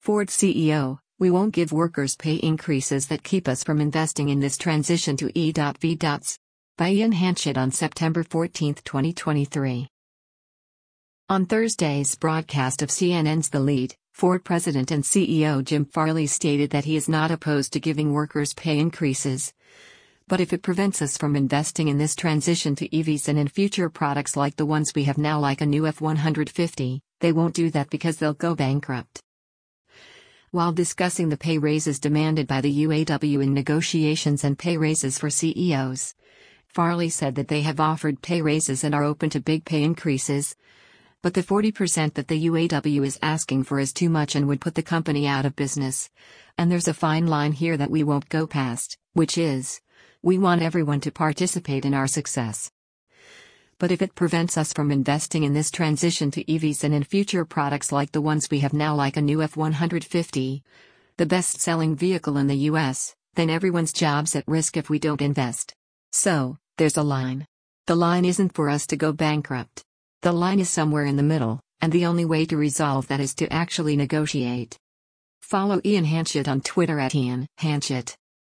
Ford CEO, "We won't give workers pay increases that keep us from investing in this transition to EV. By Ian Hanchett on September 14, 2023. On Thursday's broadcast of CNN's The Lead, Ford President and CEO Jim Farley stated that he is not opposed to giving workers pay increases. But if it prevents us from investing in this transition to EVs and in future products like the ones we have now, like a new F-150, they won't do that because they'll go bankrupt." While discussing the pay raises demanded by the UAW in negotiations and pay raises for CEOs, Farley said that they have offered pay raises and are open to big pay increases, but the 40% that the UAW is asking for is too much and would put the company out of business. And there's a fine line here that we won't go past, which is, we want everyone to participate in our success. But if it prevents us from investing in this transition to EVs and in future products like the ones we have now, like a new F-150, the best-selling vehicle in the US, then everyone's job's at risk if we don't invest. So, there's a line. The line isn't for us to go bankrupt. The line is somewhere in the middle, and the only way to resolve that is to actually negotiate. Follow Ian Hanchett on Twitter @IanHanchett.